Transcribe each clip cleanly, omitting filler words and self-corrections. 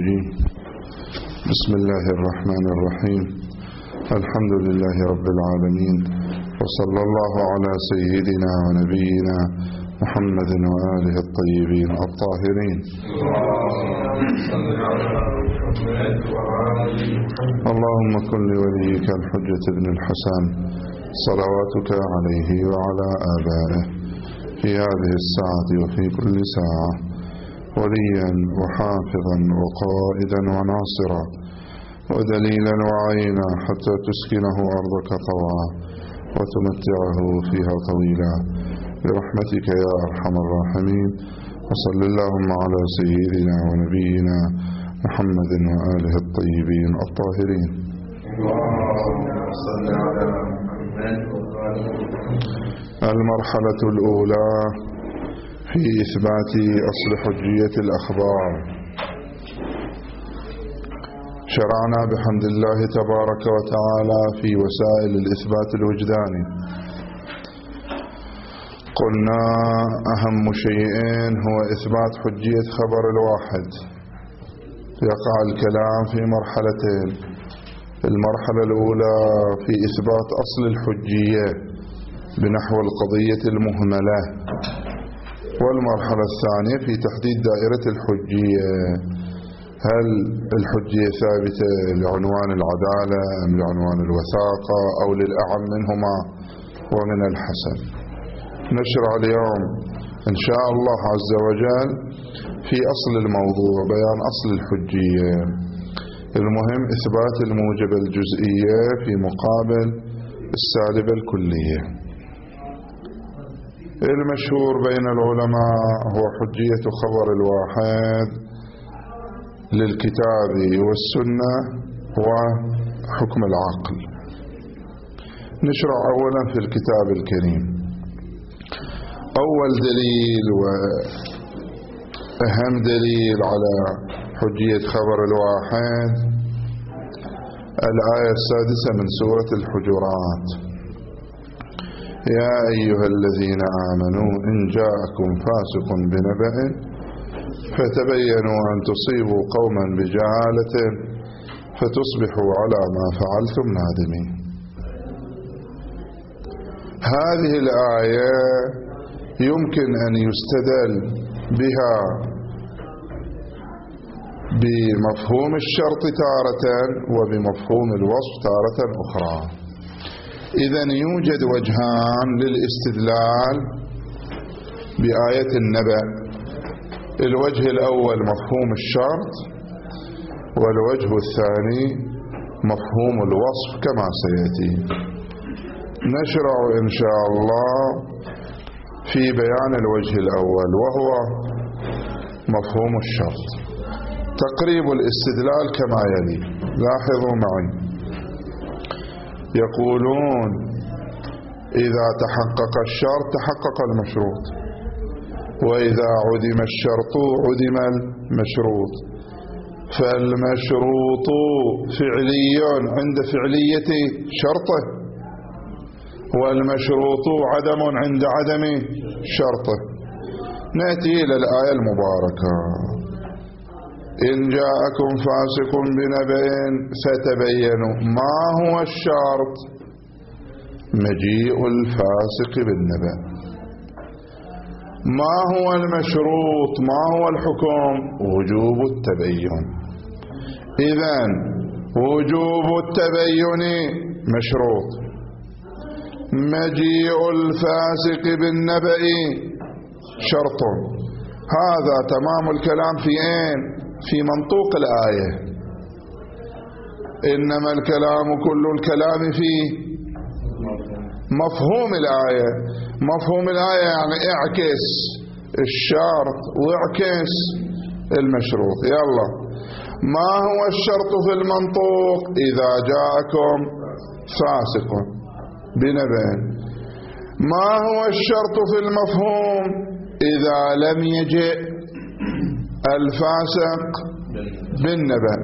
الرجيم. بسم الله الرحمن الرحيم. الحمد لله رب العالمين، وصلى الله على سيدنا ونبينا محمد وآله الطيبين الطاهرين. اللهم كن لوليك الحجة بن الحسن صلواتك عليه وعلى آبائه في هذه الساعة وفي كل ساعة وليا وحافظا وقائدا وناصرا ودليلا وعينا حتى تسكنه أرضك طوعا وتمتعه فيها طويلا برحمتك يا أرحم الراحمين. وصل اللهم على سيدنا ونبينا محمد وآله الطيبين الطاهرين. المرحلة الأولى في إثبات أصل حجية الأخبار. شرعنا بحمد الله تبارك وتعالى في وسائل الإثبات الوجداني. قلنا أهم شيئين هو إثبات حجية خبر الواحد. يقع الكلام في مرحلتين: المرحلة الأولى في إثبات أصل الحجية بنحو القضية المهملة، والمرحلة الثانية في تحديد دائرة الحجية. هل الحجية ثابتة لعنوان العدالة أم لعنوان الوثاقة أو للأعم منهما ومن الحسن؟ نشرع اليوم إن شاء الله عز وجل في أصل الموضوع، بيان أصل الحجية. المهم إثبات الموجب الجزئية في مقابل السالبة الكلية. المشهور بين العلماء هو حجية خبر الواحد للكتاب والسنة وحكم العقل. نشرع أولا في الكتاب الكريم. أول دليل وأهم دليل على حجية خبر الواحد الآية 6 من سورة الحجرات: يا أيها الذين آمنوا إن جاءكم فاسق بنبأ فتبينوا أن تصيبوا قوما بجهالة فتصبحوا على ما فعلتم نادمين. هذه الآية يمكن أن يستدل بها بمفهوم الشرط تارة وبمفهوم الوصف تارة أخرى. إذن يوجد وجهان للاستدلال بآية النبأ: الوجه الأول مفهوم الشرط، والوجه الثاني مفهوم الوصف كما سيأتي. نشرع إن شاء الله في بيان الوجه الأول وهو مفهوم الشرط. تقريب الاستدلال كما يلي. لاحظوا معي، يقولون إذا تحقق الشرط تحقق المشروط، وإذا عدم الشرط عدم المشروط، فالمشروط فعلي عند فعلية شرطه، والمشروط عدم عند عدم شرطه. نأتي إلى الآية المباركة: إن جاءكم فاسق بنبأ فتبينوا. ما هو الشرط؟ مجيء الفاسق بالنبأ. ما هو المشروط؟ ما هو الحكم؟ وجوب التبين. إذن وجوب التبين مشروط، مجيء الفاسق بالنبأ شرط. هذا تمام الكلام في أين؟ في منطوق الآية. إنما الكلام كل الكلام في مفهوم الآية. مفهوم الآية يعني اعكس الشرط واعكس المشروط. يلا، ما هو الشرط في المنطوق؟ إذا جاءكم فاسق بنبأ. ما هو الشرط في المفهوم؟ إذا لم يجئ الفاسق بالنبأ.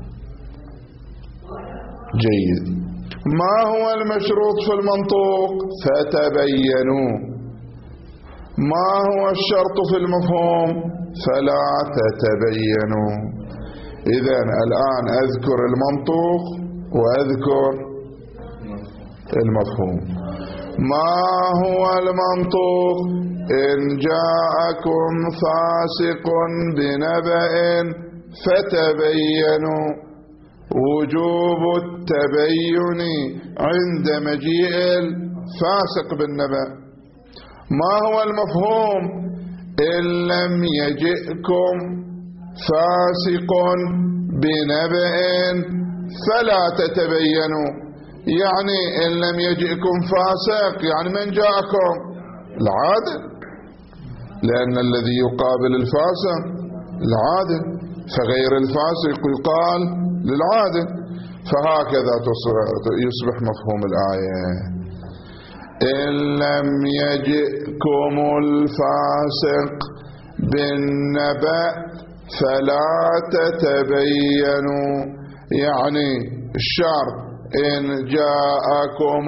جيد. ما هو المشروط في المنطوق؟ فتبينوا. ما هو الشرط في المفهوم؟ فلا تتبينوا. إذن الآن أذكر المنطوق وأذكر المفهوم. ما هو المنطوق؟ إن جاءكم فاسق بنبأ فتبينوا، وجوب التبين عند مجيء الفاسق بالنبأ. ما هو المفهوم؟ إن لم يجئكم فاسق بنبأ فلا تتبينوا، يعني إن لم يجئكم فاسق يعني من جاءكم؟ العادل، لأن الذي يقابل الفاسق العادل، فغير الفاسق يقال للعادل. فهكذا يصبح مفهوم الآية: إن لم يجئكم الفاسق بالنبأ فلا تتبينوا، يعني الشرط إن جاءكم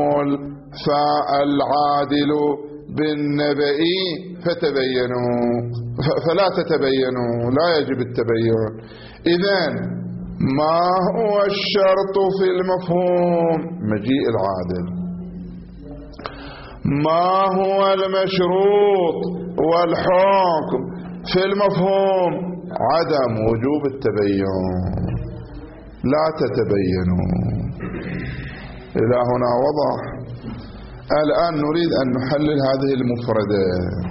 العادل بالنبأ فتبينوا، فلا تتبينوا، لا يجب التبين. إذن ما هو الشرط في المفهوم؟ مجيء العادل. ما هو المشروط والحكم في المفهوم؟ عدم وجوب التبين، لا تتبينوا. إلى هنا وضح. الآن نريد أن نحلل هذه المفردة.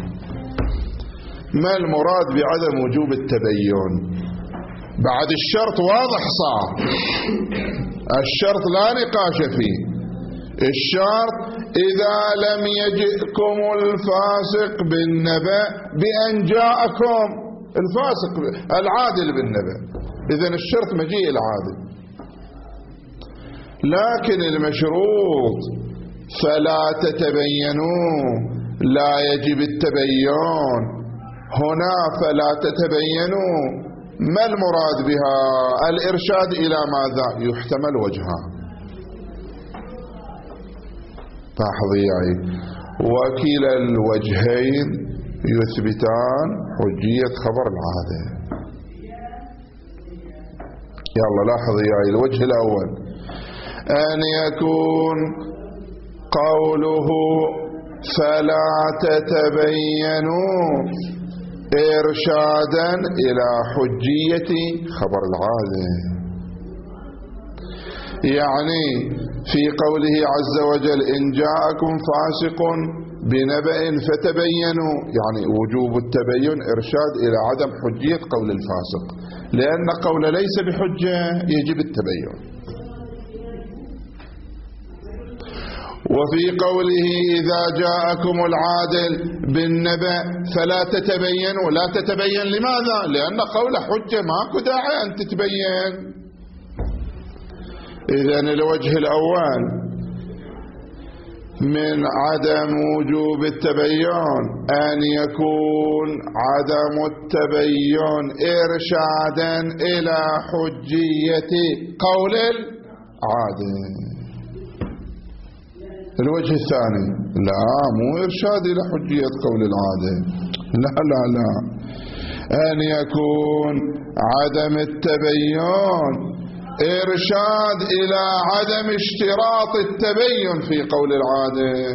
ما المراد بعدم وجوب التبين؟ بعد الشرط واضح صار، الشرط لا نقاش فيه. الشرط إذا لم يجئكم الفاسق بالنبأ بأن جاءكم الفاسق العادل بالنبأ، إذن الشرط مجيء العادل. لكن المشروط فلا تتبينوا لا يجب التبين. هنا فلا تتبينوا ما المراد بها؟ الإرشاد إلى ماذا؟ يحتمل وجهان. لاحظي، وكلا الوجهين يثبتان حجية خبر العادة. يلا لاحظي الوجه الأول: أن يكون قوله فلا تتبينوا إرشادا إلى حجية خبر العادة، يعني في قوله عز وجل إن جاءكم فاسق بنبأ فتبينوا، يعني وجوب التبين إرشاد إلى عدم حجية قول الفاسق، لأن قول ليس بحجة يجب التبين. وفي قوله إذا جاءكم العادل بالنبأ فلا تتبينوا، لا تتبين لماذا؟ لأن قول حجة ماكو داعي أن تتبين. إذن الوجه الأول من عدم وجوب التبين أن يكون عدم التبين إرشادا إلى حجية قول العادل. الوجه الثاني: لا، مو إرشاد إلى حجية قول العادل، لا لا لا، أن يكون عدم التبين إرشاد إلى عدم اشتراط التبين في قول العادل.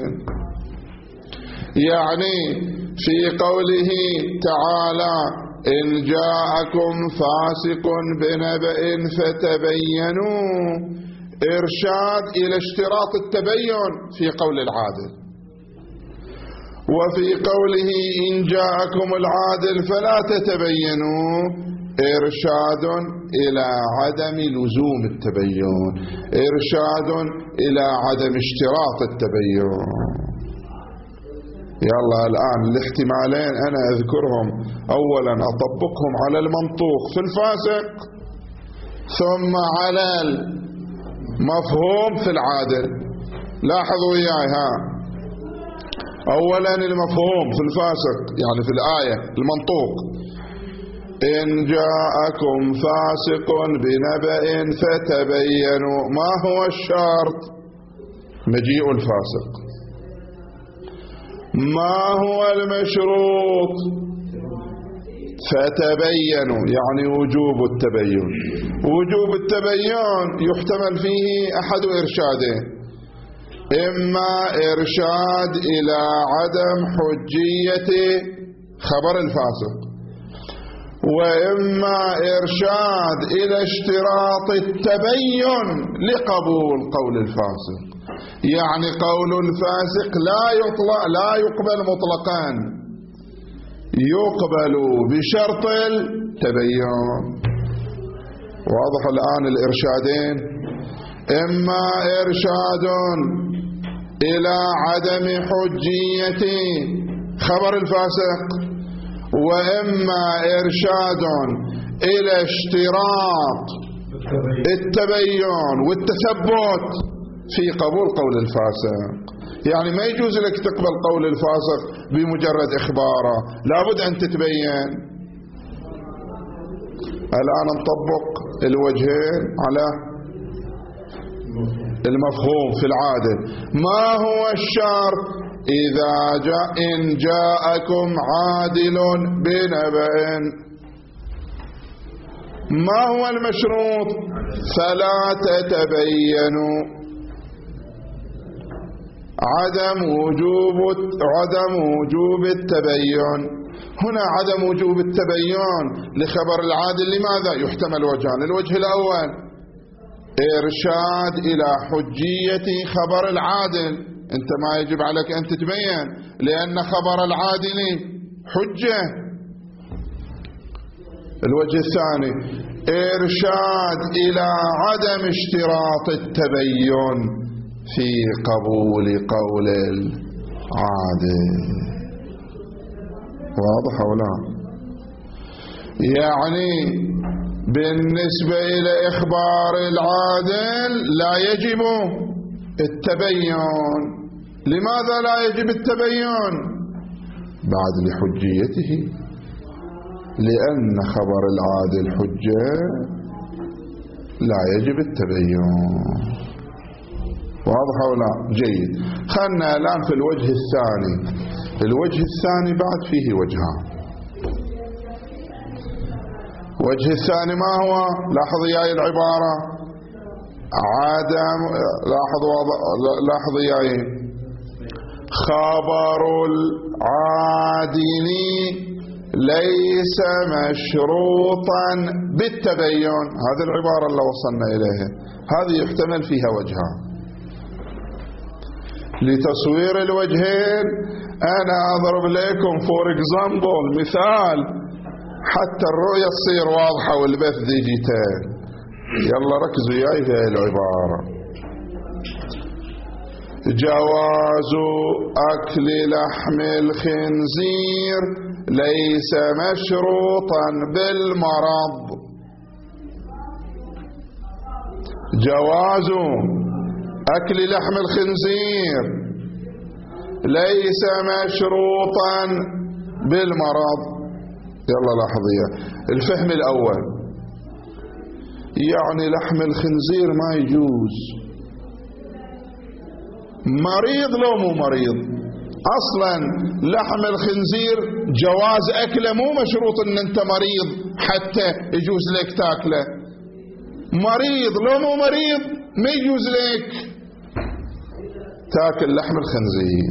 يعني في قوله تعالى إن جاءكم فاسق بنبأ فتبينوا إرشاد إلى اشتراط التبين في قول العادل. وفي قوله إن جاءكم العادل فلا تتبينوا إرشاد إلى عدم لزوم التبين، إرشاد إلى عدم اشتراط التبين. يلا الآن الاحتمالين أنا أذكرهم. أولا أطبقهم على المنطوق في الفاسق، ثم على المفهوم في العادل. لاحظوا وياي أولا المفهوم في الفاسق، يعني في الآية المنطوق: إن جاءكم فاسق بنبأ فتبينوا. ما هو الشرط؟ مجيء الفاسق. ما هو المشروط؟ فتبينوا يعني وجوب التبين. وجوب التبين يحتمل فيه أحد إرشادين: إما إرشاد إلى عدم حجية خبر الفاسق، وإما إرشاد إلى اشتراط التبين لقبول قول الفاسق. يعني قول الفاسق لا يقبل مطلقا، يقبل بشرط التبين. واضح الآن الإرشادين؟ إما إرشاد إلى عدم حجية خبر الفاسق، وإما إرشاد إلى اشتراط التبين والتثبت في قبول قول الفاسق. يعني ما يجوز لك تقبل قول الفاسق بمجرد إخباره، لابد أن تتبين. الآن نطبق الوجهين على المفهوم في العادل. ما هو الشرط؟ إن جاءكم عادل بنبأ. ما هو المشروط؟ فلا تتبينوا. عدم وجوب التبين. هنا عدم وجوب التبين لخبر العادل لماذا؟ يحتمل وجهان: الوجه الأول إرشاد إلى حجية خبر العادل، أنت ما يجب عليك أن تتبين لأن خبر العادل حجة. الوجه الثاني إرشاد إلى عدم اشتراط التبين في قبول قول العادل. واضح أو لا؟ يعني بالنسبة إلى إخبار العادل لا يجب التبين. لماذا لا يجب التبين؟ بعد لحجيته، لأن خبر العادل حجة لا يجب التبين. واضح أو لا؟ جيد. خلنا الآن في الوجه الثاني. الوجه الثاني بعد فيه وجهان. وجه الثاني ما هو؟ لاحظ يا العبارة عدم، لاحظ يا خبر العادل ليس مشروطا بالتبين. هذه العبارة اللي وصلنا إليها، هذه يحتمل فيها وجهان. لتصوير الوجهين أنا أضرب لكم فور اكزامبل، مثال، حتى الرؤية تصير واضحة والبث ديجيتال. يلا ركزوا ياي في العبارة: جواز أكل لحم الخنزير ليس مشروطا بالمرض. جواز أكل لحم الخنزير ليس مشروطا بالمرض. يلا لاحظوا الفهم الأول، يعني لحم الخنزير ما يجوز. مريض لو مو مريض، أصلا لحم الخنزير جواز أكله مو مشروط أن أنت مريض حتى يجوز لك تاكله. مريض لو مو مريض ما يجوز لك تاكل لحم الخنزير.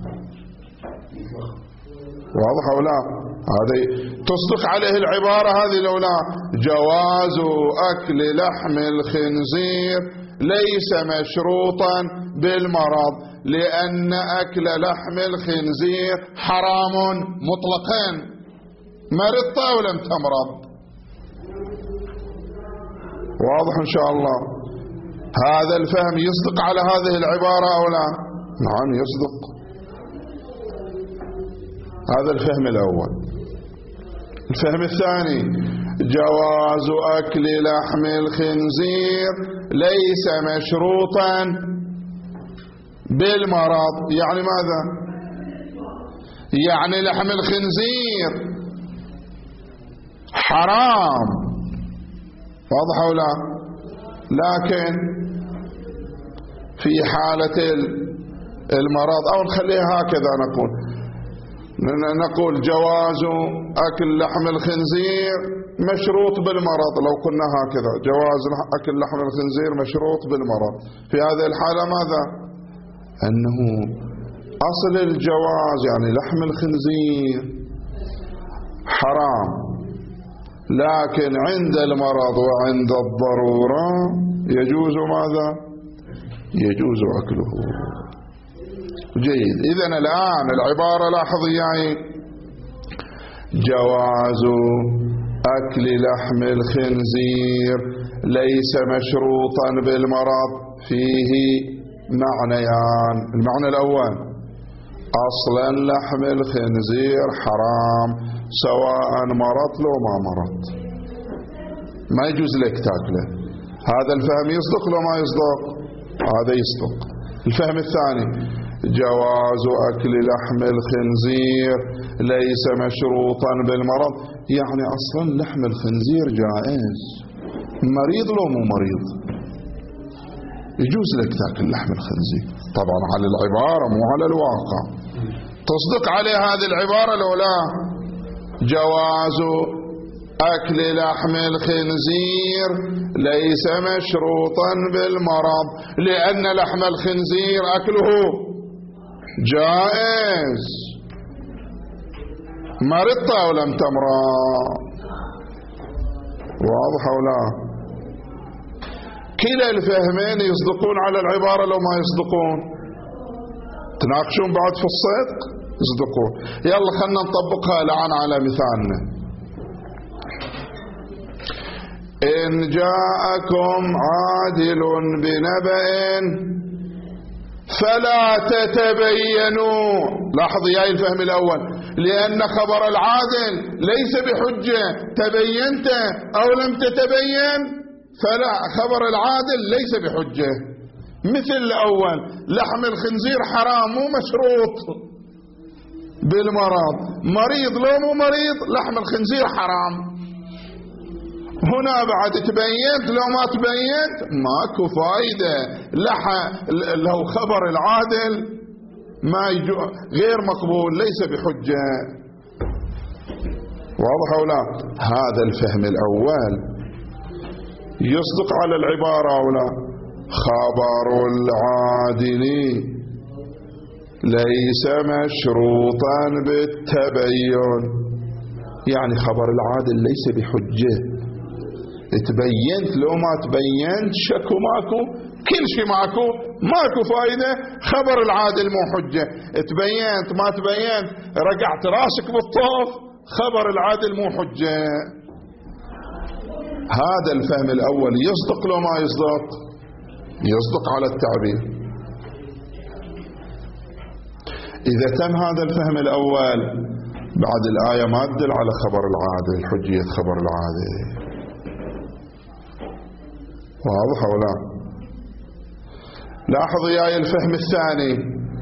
واضح أو لا؟ هذه تصدق عليه العبارة هذه لو لا؟ جواز أكل لحم الخنزير ليس مشروطا بالمرض، لأن أكل لحم الخنزير حرام مطلقا، مرضت أو لم تمرض. واضح إن شاء الله؟ هذا الفهم يصدق على هذه العبارة أو لا؟ نعم يصدق. هذا الفهم الأول. الفهم الثاني: جواز أكل لحم الخنزير ليس مشروطا بالمرض. يعني ماذا؟ يعني لحم الخنزير حرام، واضح أو لا؟ لكن في حالة المرض، أو نخليها هكذا نقول، نقول جواز أكل لحم الخنزير مشروط بالمرض. لو قلنا هكذا جواز أكل لحم الخنزير مشروط بالمرض، في هذه الحالة ماذا؟ أنه أصل الجواز يعني لحم الخنزير حرام، لكن عند المرض وعند الضرورة يجوز ماذا؟ يجوز أكله. جيد. إذن الآن العبارة لاحظ يعني جواز أكل لحم الخنزير ليس مشروطا بالمرض فيه معنيان. المعنى الأول أصلا لحم الخنزير حرام سواء مرض لو ما مرض، ما يجوز لك تاكله. هذا الفهم يصدق لو ما يصدق؟ هذا يصدق. الفهم الثاني جواز أكل لحم الخنزير ليس مشروطا بالمرض، يعني أصلا لحم الخنزير جائز، مريض لو مو مريض يجوز لك تاكل لحم الخنزير. طبعا على العبارة مو على الواقع. تصدق عليه هذه العبارة لو لا؟ جواز أكل لحم الخنزير ليس مشروطا بالمرض لأن لحم الخنزير أكله جائز. مرضت أو لم تمرض؟ واضح أو لا؟ كلا الفهمين يصدقون على العبارة لو ما يصدقون؟ تناقشون بعد في الصدق؟ يصدقون. يلا خلنا نطبقها الآن على مثالنا. إن جاءكم عادل بنبأ فلا تتبينوا. لاحظ يا الفهم الأول، لأن خبر العادل ليس بحجة، تبينت أو لم تتبين فلا، خبر العادل ليس بحجة. مثل الأول لحم الخنزير حرام مو مشروط بالمرض، مريض لو مو مريض لحم الخنزير حرام. هنا بعد تبينت لو ما تبينت ماكو فايدة. لو خبر العادل ما غير مقبول ليس بحجة. واضح أو لا؟ هذا الفهم الأول يصدق على العبارة أو لا؟ خبر العادل ليس مشروطا بالتبين، يعني خبر العادل ليس بحجة. تبينت لو ما تبينت شكو ماكو، كل شيء ماكو فايدة. خبر العادل مو حجة. تبينت ما تبينت رجعت راسك بالطوف، خبر العادل مو حجة. هذا الفهم الأول يصدق لو ما يصدق؟ يصدق على التعبير. إذا تم هذا الفهم الأول بعد الآية ما تدل على خبر العادل، حجية خبر العادل. واضح ولا؟ لاحظوا يا الفهم الثاني،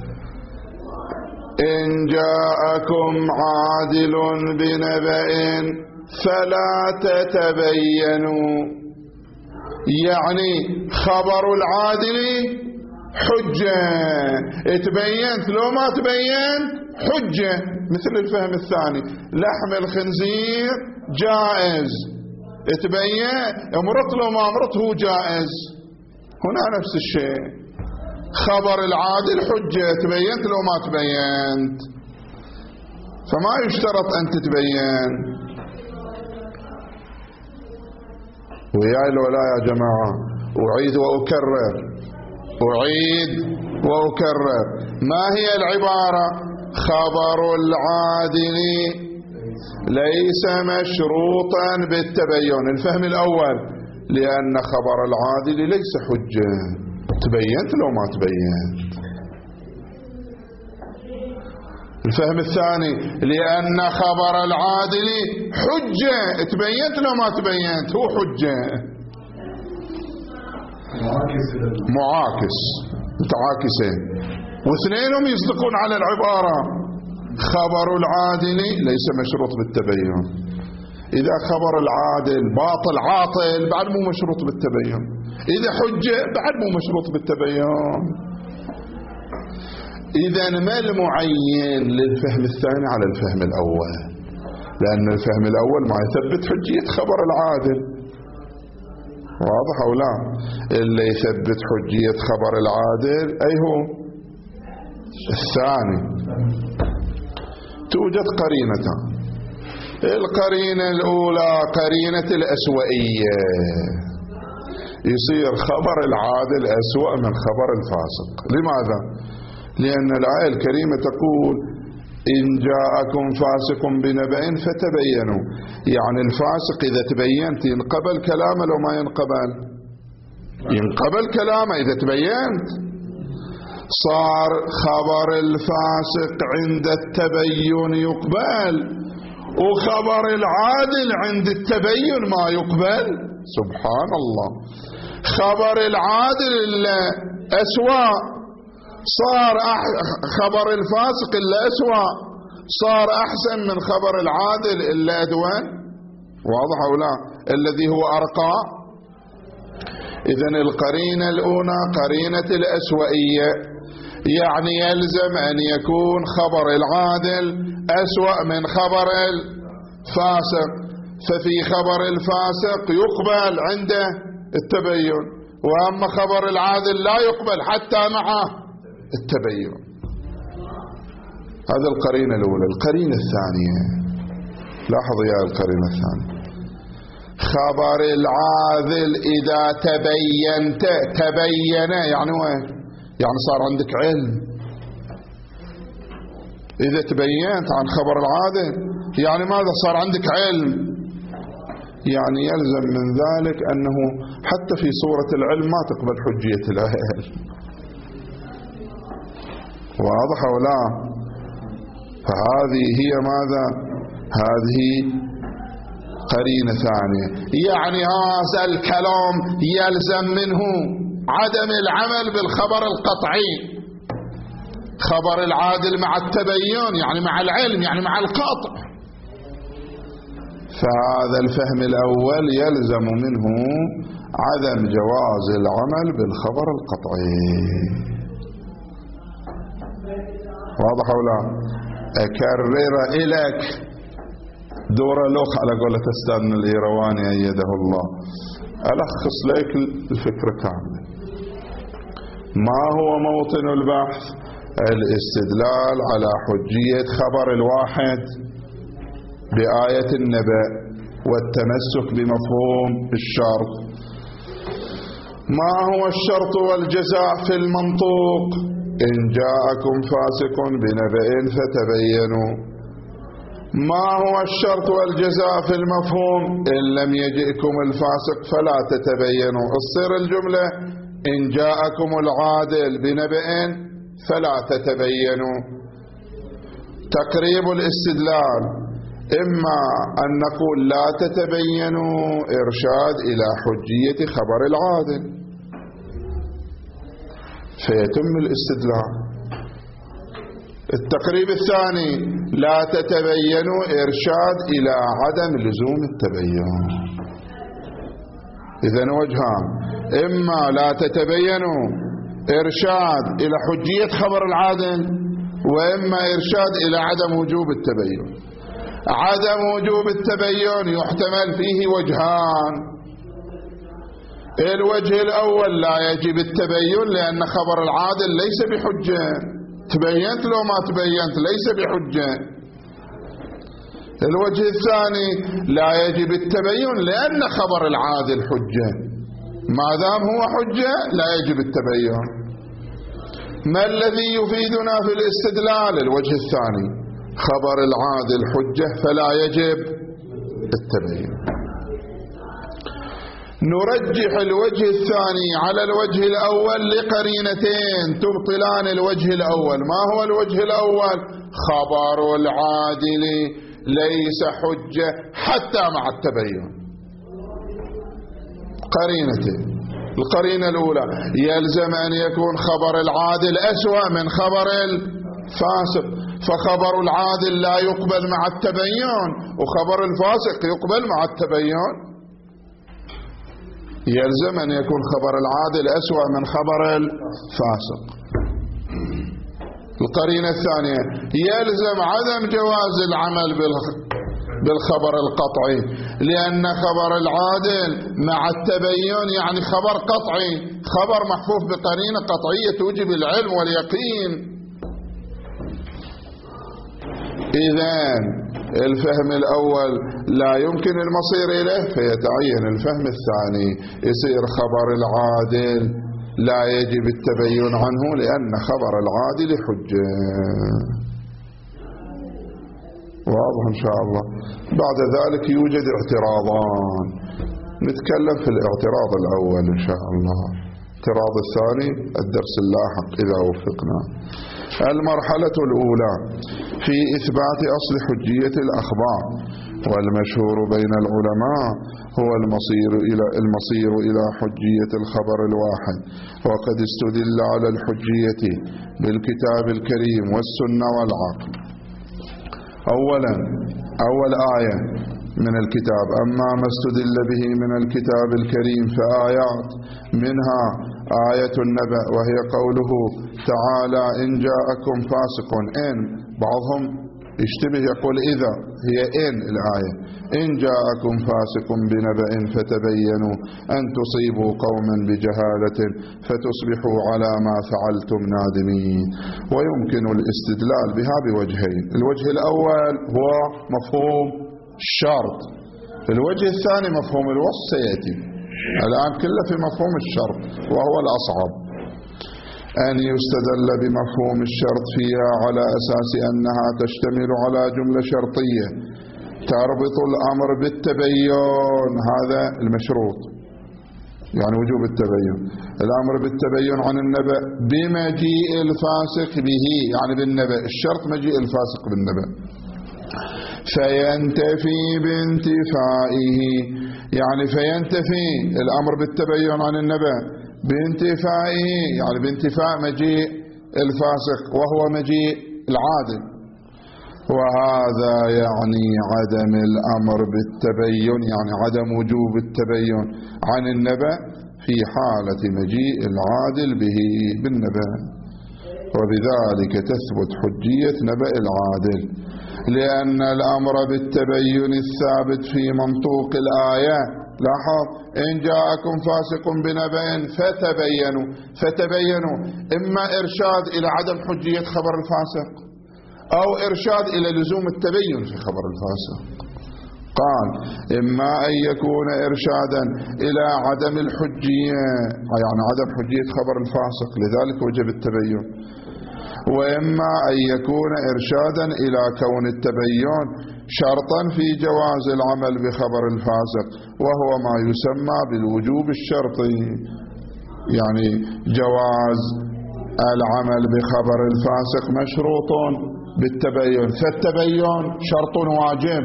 إن جاءكم عادل بنبأ فلا تتبينوا، يعني خبر العادل حجة، تبينت لو ما تبينت حجة. مثل الفهم الثاني لحم الخنزير جائز، تبين امرت لو ما امرت هو جائز. هنا نفس الشيء، خبر العادل حجة، تبينت لو ما تبينت، فما يشترط أن تتبين. وياي لو لا يا جماعة، أعيد وأكرر، ما هي العبارة؟ خبر العادل ليس مشروطا بالتبين. الفهم الأول لأن خبر العادل ليس حجة، تبينت لو ما تبينت. الفهم الثاني لأن خبر العادل حجة، تبينت لو ما تبينت هو حجة. معاكس، متعاكسين، واثنينهم يصدقون على العبارة. خبر العادل ليس مشروط بالتبين. إذا خبر العادل باطل عاطل بعد مو مشروط بالتبين، إذا حجة بعد مو مشروط بالتبين. إذن ما المعين للفهم الثاني على الفهم الأول؟ لأن الفهم الأول ما يثبت حجية خبر العادل، واضح أو لا؟ اللي يثبت حجية خبر العادل أي هو الثاني. توجد قرينتان، القرينة الأولى قرينة الأسوأية، يصير خبر العادل أسوأ من خبر الفاسق. لماذا؟ لأن الآية الكريمة تقول إن جاءكم فاسق بنبأ فتبينوا، يعني الفاسق إذا تبينت ينقبل كلامه لو ما ينقبل؟ ينقبل كلامه إذا تبينت. صار خبر الفاسق عند التبين يقبل، وخبر العادل عند التبين ما يقبل. سبحان الله، خبر العادل اللي أسوأ صار خبر الفاسق اللي أسوأ صار أحسن من خبر العادل اللي أدون. واضح أو لا؟ الذي هو أرقى. إذن القرينة الأولى قرينة الأسوأية، يعني يلزم أن يكون خبر العادل أسوأ من خبر الفاسق، ففي خبر الفاسق يقبل عنده التبين، وأما خبر العادل لا يقبل حتى مع التبين. هذا القرينة الأولى. القرينة الثانية، لاحظ يا القرينة الثانية، خبر العادل إذا تبينت، تبين يعني وين؟ يعني صار عندك علم. إذا تبينت عن خبر العادل يعني ماذا؟ صار عندك علم. يعني يلزم من ذلك أنه حتى في صورة العلم ما تقبل حجية العلم. واضح أو لا؟ فهذه هي ماذا؟ هذه قرينة ثانية. يعني هذا الكلام يلزم منه عدم العمل بالخبر القطعي، خبر العادل مع التبين يعني مع العلم يعني مع القطع. فهذا الفهم الأول يلزم منه عدم جواز العمل بالخبر القطعي. واضح أو لا؟ أكرر إليك دور لوخ على قولة أستاذنا الإيرواني أيده الله، ألخص لك الفكرة كاملة. ما هو موطن البحث؟ الاستدلال على حجية خبر الواحد بآية النبأ والتمسك بمفهوم الشرط. ما هو الشرط والجزاء في المنطوق؟ إن جاءكم فاسق بنبأ فتبينوا. ما هو الشرط والجزاء في المفهوم؟ إن لم يجئكم الفاسق فلا تتبينوا. تصير الجملة إن جاءكم العادل بنبأ فلا تتبينوا. تقريب الاستدلال، إما أن نقول لا تتبينوا إرشاد إلى حجية خبر العادل فيتم الاستدلال. التقريب الثاني لا تتبينوا إرشاد إلى عدم لزوم التبين. إذن وجهان، إما لا تتبينوا إرشاد إلى حجية خبر العادل، وإما إرشاد إلى عدم وجوب التبين. عدم وجوب التبين يحتمل فيه وجهان. الوجه الأول لا يجب التبين لأن خبر العادل ليس بحجة، تبينت لو ما تبينت ليس بحجة. الوجه الثاني لا يجب التبين لأن خبر العادل حجة، ما دام هو حجة لا يجب التبين. ما الذي يفيدنا في الاستدلال؟ الوجه الثاني، خبر العادل حجة فلا يجب التبين. نرجح الوجه الثاني على الوجه الأول لقرينتين تبطلان الوجه الأول. ما هو الوجه الأول؟ خبر العادل ليس حجة حتى مع التبين. قرينتين. القرينة الأولى يلزم أن يكون خبر العادل أسوأ من خبر الفاسق، فخبر العادل لا يقبل مع التبين وخبر الفاسق يقبل مع التبين. يلزم أن يكون خبر العادل أسوأ من خبر الفاسق. القرينة الثانية يلزم عدم جواز العمل بالخبر القطعي، لأن خبر العادل مع التبين يعني خبر قطعي، خبر محفوف بقرينة قطعية توجب العلم واليقين. إذن الفهم الأول لا يمكن المصير إليه، فيتعين الفهم الثاني، يصير خبر العادل لا يجب التبين عنه لأن خبر العادل حجة. واضح إن شاء الله. بعد ذلك يوجد اعتراضان، نتكلم في الاعتراض الأول إن شاء الله، الاعتراض الثاني الدرس اللاحق إذا وفقنا. المرحلة الأولى في إثبات أصل حجية الأخبار، والمشهور بين العلماء هو المصير إلى حجية الخبر الواحد، وقد استدل على الحجية بالكتاب الكريم والسنة والعقل. أولا أول آية من الكتاب: أما ما استدل به من الكتاب الكريم فآيات، منها آية النبأ وهي قوله تعالى: إن جاءكم فاسق. إن بعضهم يشتبه يقول إذا، هي إن الآية: إن جاءكم فاسق بنبأ فتبينوا أن تصيبوا قوما بجهالة فتصبحوا على ما فعلتم نادمين. ويمكن الاستدلال بها بوجهين: الوجه الأول هو مفهوم الشرط، الوجه الثاني مفهوم الوصف سيأتي. الآن كله في مفهوم الشرط وهو الأصعب، أن يستدل بمفهوم الشرط فيها على أساس أنها تشتمل على جملة شرطية تربط الأمر بالتبين، هذا المشروط يعني وجوب التبين، الأمر بالتبين عن النبأ بمجيء الفاسق به، يعني بالنبأ، الشرط مجيء الفاسق بالنبأ، فينتفي بانتفائه، يعني فينتفي الأمر بالتبين عن النبأ بانتفائه، يعني بانتفاء مجيء الفاسق وهو مجيء العادل. وهذا يعني عدم الأمر بالتبين، يعني عدم وجوب التبين عن النبأ في حالة مجيء العادل به بالنبأ، وبذلك تثبت حجية نبأ العادل، لأن الأمر بالتبين الثابت في منطوق الآية. لاحظ: إن جاءكم فاسق بنبأ فتبينوا، إما إرشاد إلى عدم حجية خبر الفاسق أو إرشاد إلى لزوم التبين في خبر الفاسق. قال: إما أن يكون إرشادا إلى عدم الحجية، يعني عدم حجية خبر الفاسق لذلك وجب التبين، وإما أن يكون إرشادا إلى كون التبين شرطا في جواز العمل بخبر الفاسق، وهو ما يسمى بالوجوب الشرطي، يعني جواز العمل بخبر الفاسق مشروط بالتبين، فالتبين شرط واجب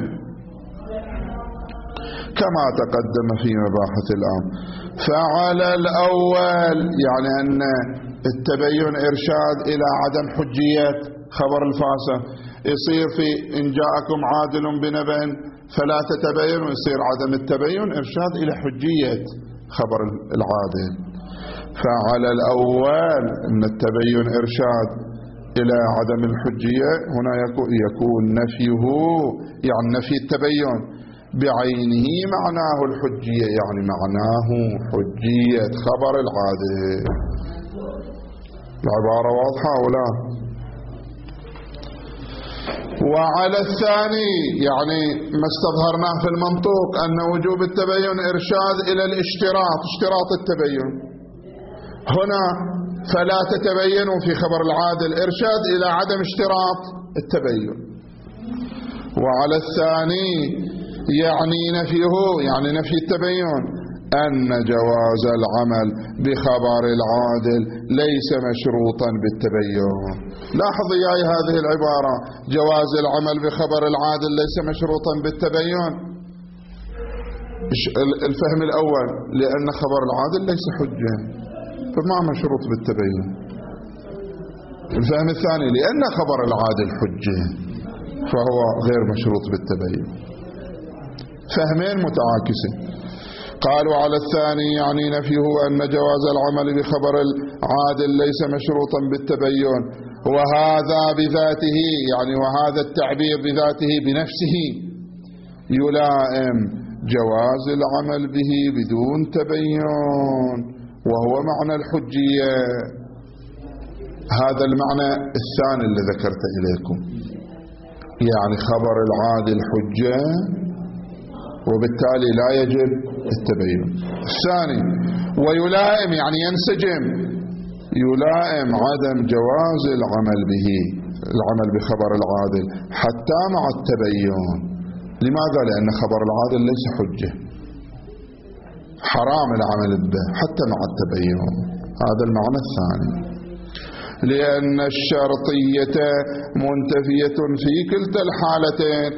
كما تقدم في مباحث الأمر. فعلى الأول يعني أن التبين إرشاد إلى عدم حجية خبر الفاسق، يصير في إن جاءكم عادل بنبأ فلا تتبينوا، يصير عدم التبين إرشاد إلى حجية خبر العادل. فعلى الأول أن التبين إرشاد إلى عدم الحجية، هنا يكون نفيه يعني نفي التبين بعينه معناه الحجية، يعني معناه حجية خبر العادل. العبارة واضحة ولا؟ وعلى الثاني يعني ما استظهرناه في المنطوق أن وجوب التبين إرشاد إلى الاشتراط، اشتراط التبين. هنا فلا تتبينوا في خبر العادل إرشاد إلى عدم اشتراط التبين. وعلى الثاني يعني نفيه، يعني نفي التبين، أن جواز العمل بخبر العادل ليس مشروطا بالتبين. لاحظ ياي هذه العبارة: جواز العمل بخبر العادل ليس مشروطا بالتبين. الفهم الأول: لأن خبر العادل ليس حجة فما مشروط بالتبين. الفهم الثاني: لأن خبر العادل حجة فهو غير مشروط بالتبين. فهمين متعاكسين. قالوا على الثاني يعني نفيه أن جواز العمل بخبر العادل ليس مشروطا بالتبين، وهذا بذاته يعني وهذا التعبير بذاته بنفسه يلائم جواز العمل به بدون تبين، وهو معنى الحجية. هذا المعنى الثاني اللي ذكرت إليكم، يعني خبر العادل حجة وبالتالي لا يجب التبين. الثاني ويلائم يعني ينسجم، يلائم عدم جواز العمل به، العمل بخبر العادل حتى مع التبين. لماذا؟ لأن خبر العادل ليس حجة، حرام العمل به حتى مع التبين. هذا المعنى الثاني. لأن الشرطية منتفية في كلتا الحالتين،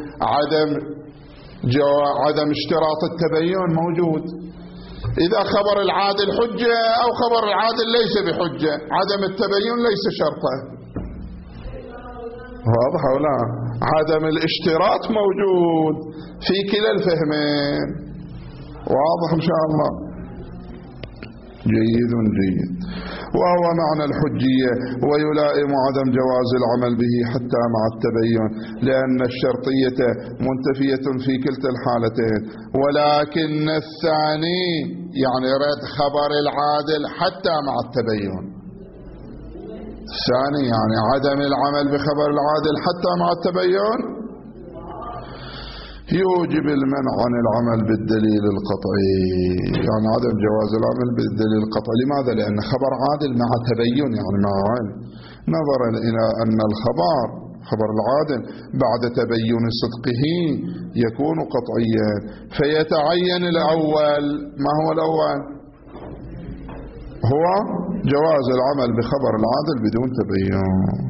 عدم اشتراط التبين موجود. إذا خبر العادل حجة أو خبر العادل ليس بحجة، عدم التبين ليس شرطا. واضح أو لا؟ عدم الاشتراط موجود في كلا الفهمين. واضح إن شاء الله؟ جيد جيد. وهو معنى الحجية ويلائم عدم جواز العمل به حتى مع التبين، لأن الشرطية منتفية في كلتا الحالتين، ولكن الثاني يعني رد خبر العادل حتى مع التبين. الثاني يعني عدم العمل بخبر العادل حتى مع التبين يوجب المنع عن العمل بالدليل القطعي، يعني عدم جواز العمل بالدليل القطعي. لماذا؟ لأن خبر عادل مع تبين يعني مع علم، نظرا إلى أن خبر العادل بعد تبين صدقه يكون قطعيا، فيتعين الأول. ما هو الأول؟ هو جواز العمل بخبر العادل بدون تبين،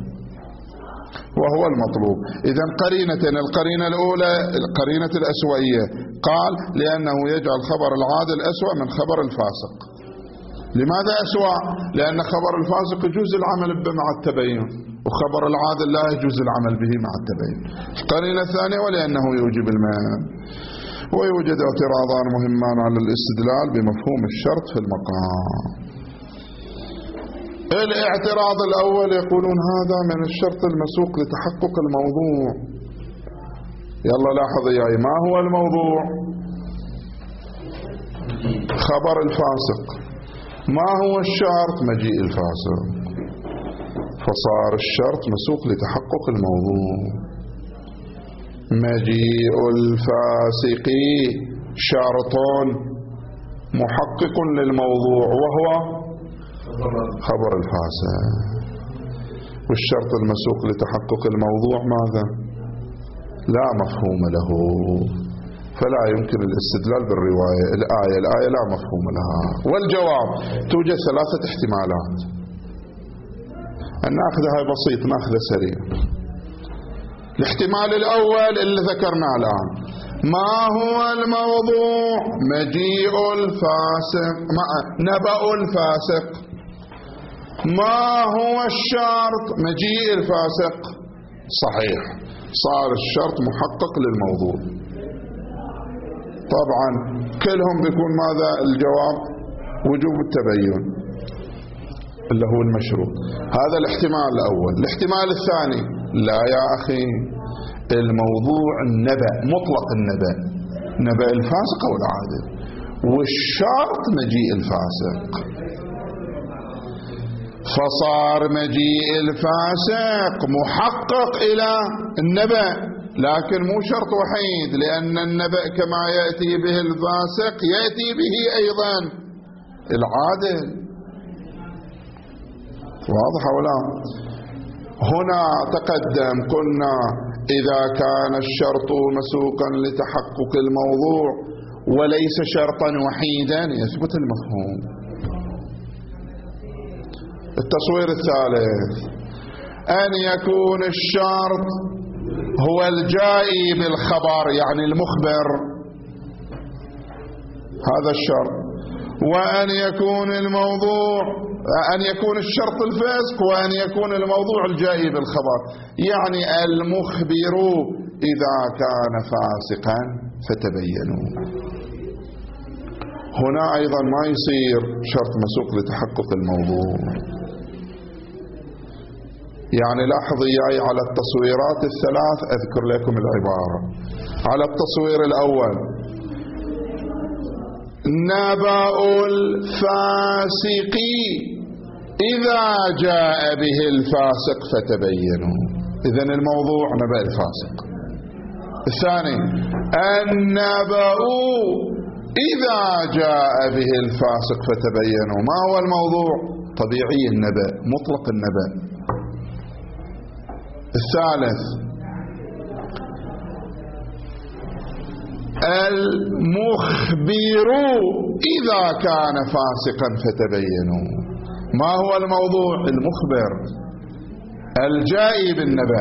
وهو المطلوب. إذن قرينتين، القرينة الأولى القرينة الأسوأية، قال لأنه يجعل خبر العادل أسوأ من خبر الفاسق. لماذا أسوأ؟ لأن خبر الفاسق يجوز العمل به مع التبين، وخبر العادل لا يجوز العمل به مع التبين. القرينة الثانية ولأنه يوجب المنع. ويوجد اعتراضان مهمان على الاستدلال بمفهوم الشرط في المقام. الاعتراض الأول يقولون هذا من الشرط المسوق لتحقق الموضوع. يلا لاحظ ياي، ما هو الموضوع؟ خبر الفاسق. ما هو الشرط؟ مجيء الفاسق. فصار الشرط مسوق لتحقق الموضوع. مجيء الفاسق شرط محقق للموضوع وهو خبر الفاسق. والشرط المسوق لتحقق الموضوع ماذا؟ لا مفهوم له، فلا يمكن الاستدلال بالرواية. الآية لا مفهوم لها. والجواب توجد ثلاثة احتمالات، ناخذها بسيط ناخذها سريع. الاحتمال الأول اللي ذكرناه الآن، ما هو الموضوع؟ مجيء الفاسق، نبأ الفاسق. ما هو الشرط؟ مجيء الفاسق. صحيح، صار الشرط محقق للموضوع. طبعا كلهم بيكون ماذا الجواب؟ وجوب التبين اللي هو المشروط. هذا الاحتمال الأول. الاحتمال الثاني، لا يا أخي، الموضوع النبأ، مطلق النبأ، نبأ الفاسق أو العادل، والشرط مجيء الفاسق. فصار مجيء الفاسق محقق إلى النبأ، لكن مو شرط وحيد، لأن النبأ كما يأتي به الفاسق يأتي به أيضا العادل. واضح ولا؟ هنا تقدم قلنا إذا كان الشرط مسوقا لتحقق الموضوع وليس شرطا وحيدا يثبت المفهوم. التصوير الثالث، أن يكون الشرط هو الجائي بالخبر يعني المخبر، هذا الشرط. وأن يكون الموضوع، أن يكون الشرط الفاسق، وأن يكون الموضوع الجائي بالخبر، يعني المخبر إذا كان فاسقا فتبينوا. هنا أيضا ما يصير شرط مسوق لتحقق الموضوع. يعني لاحظ إياي على التصويرات الثلاث أذكر لكم العبارة. على التصوير الأول: نبأ الفاسق إذا جاء به الفاسق فتبينوا. إذن الموضوع نبأ الفاسق. الثاني: النبأ إذا جاء به الفاسق فتبينوا. ما هو الموضوع؟ طبيعي النبأ، مطلق النبأ. الثالث: المخبر إذا كان فاسقا فتبينوا. ما هو الموضوع؟ المخبر الجائي بالنبأ.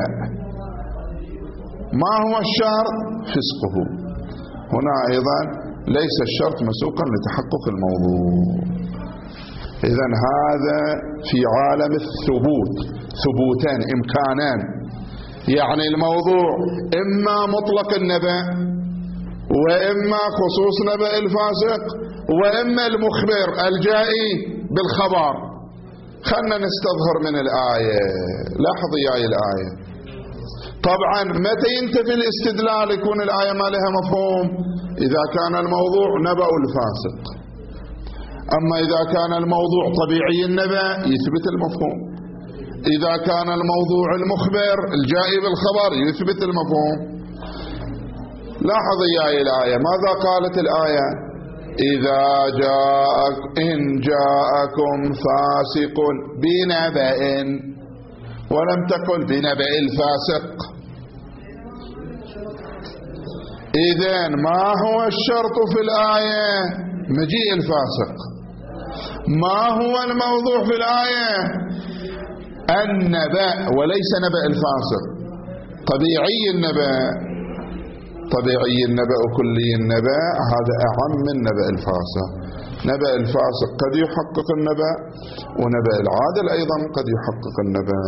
ما هو الشرط؟ فسقه. هنا أيضا ليس الشرط مسوقا لتحقق الموضوع. إذن هذا في عالم الثبوت، ثبوتان إمكانان، يعني الموضوع إما مطلق النبأ وإما خصوص نبأ الفاسق وإما المخبر الجائي بالخبر. خلنا نستظهر من الآية. لاحظ ياي الآية. طبعا متى ينتفي الاستدلال يكون الآية ما لها مفهوم؟ إذا كان الموضوع نبأ الفاسق. أما إذا كان الموضوع طبيعي النبأ يثبت المفهوم. إذا كان الموضوع المخبر الجائي بالخبر يثبت المفهوم. لاحظ ياي الآية. ماذا قالت الآية؟ إن جاءكم فاسق بنبأ، ولم تقل بنبأ الفاسق. إذن ما هو الشرط في الآية؟ مجيء الفاسق. ما هو الموضوع في الآية؟ النبأ وليس نبأ الفاسق. طبيعي النبأ، طبيعي النبأ كلي النبأ هذا أعم من نبأ الفاسق. نبأ الفاسق قد يحقق النبأ، ونبأ العادل أيضا قد يحقق النبأ.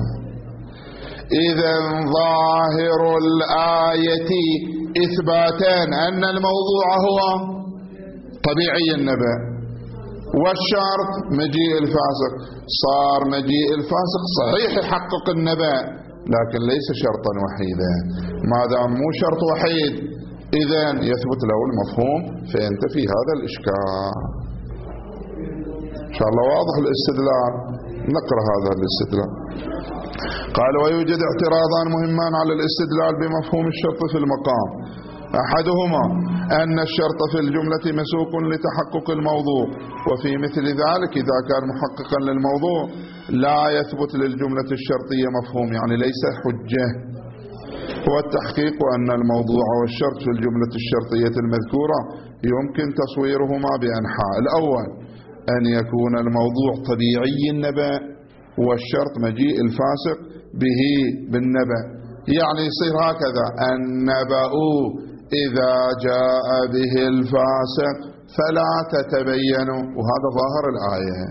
إذن ظاهر الآية إثباتان: أن الموضوع هو طبيعي النبأ، والشرط مجيء الفاسق. صار مجيء الفاسق صحيح يحقق النبأ لكن ليس شرطا وحيدا. ما دام مو شرط وحيد إذن يثبت له المفهوم فينتفي هذا الإشكال. إن شاء الله واضح الاستدلال. نقرأ هذا الاستدلال. قال: ويوجد اعتراضان مهمان على الاستدلال بمفهوم الشرط في المقام. أحدهما أن الشرط في الجملة مسوق لتحقق الموضوع، وفي مثل ذلك إذا كان محققا للموضوع لا يثبت للجملة الشرطية مفهوم، يعني ليس حجة. والتحقيق أن الموضوع والشرط في الجملة الشرطية المذكورة يمكن تصويرهما بأنحاء. الأول أن يكون الموضوع طبيعي النبأ والشرط مجيء الفاسق به بالنبأ، يعني يصير هكذا: النبأ إذا جاء به الفاسق فلا تتبينوا. وهذا ظاهر الآية.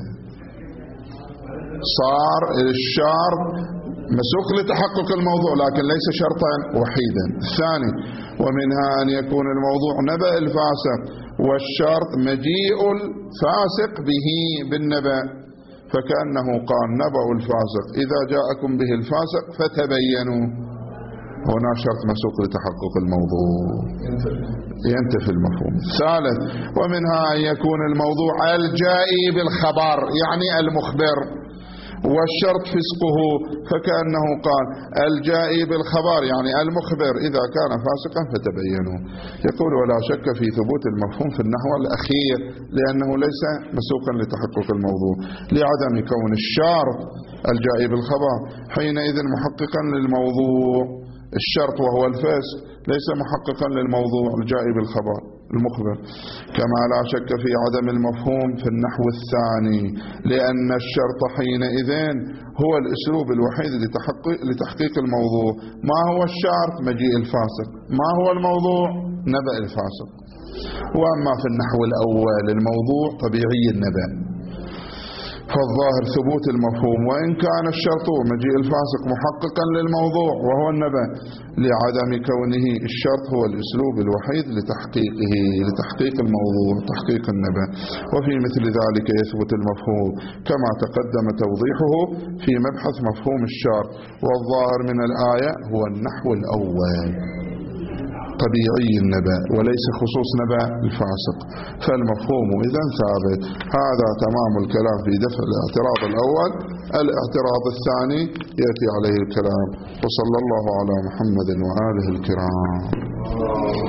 صار الشرط مسوق لتحقق الموضوع لكن ليس شرطا وحيدا. الثاني: ومنها أن يكون الموضوع نبأ الفاسق والشرط مجيء الفاسق به بالنبأ، فكأنه قال: نبأ الفاسق إذا جاءكم به الفاسق فتبينوا. هنا شرط مسوق لتحقق الموضوع، ينتفي المفهوم. الثالث: ومنها أن يكون الموضوع الجائي بالخبر يعني المخبر، والشرط فسقه، فكأنه قال: الجائي بالخبر يعني المخبر إذا كان فاسقا فتبينوا. يقول: ولا شك في ثبوت المفهوم في النحو الأخير لأنه ليس مسوقا لتحقق الموضوع لعدم كون الشرط الجائي بالخبر حينئذ محققا للموضوع. الشرط وهو الفسق ليس محققا للموضوع الجائي بالخبر المخبر. كما لا شك في عدم المفهوم في النحو الثاني لأن الشرط حينئذ هو الأسلوب الوحيد لتحقيق الموضوع. ما هو الشرط؟ مجيء الفاسق. ما هو الموضوع؟ نبأ الفاسق. وأما في النحو الأول الموضوع طبيعي النبأ، فالظاهر ثبوت المفهوم، وإن كان الشرط مجيء الفاسق محققا للموضوع وهو النبأ، لعدم كونه الشرط هو الأسلوب الوحيد لتحقيق الموضوع، تحقيق النبأ. وفي مثل ذلك يثبت المفهوم كما تقدم توضيحه في مبحث مفهوم الشرط. والظاهر من الآية هو النحو الأول، طبيعي النبأ وليس خصوص نبأ الفاسق، فالمفهوم إذن ثابت. هذا تمام الكلام في دفع الاعتراض الأول. الاعتراض الثاني يأتي عليه الكلام. وصلى الله على محمد وآله الكرام.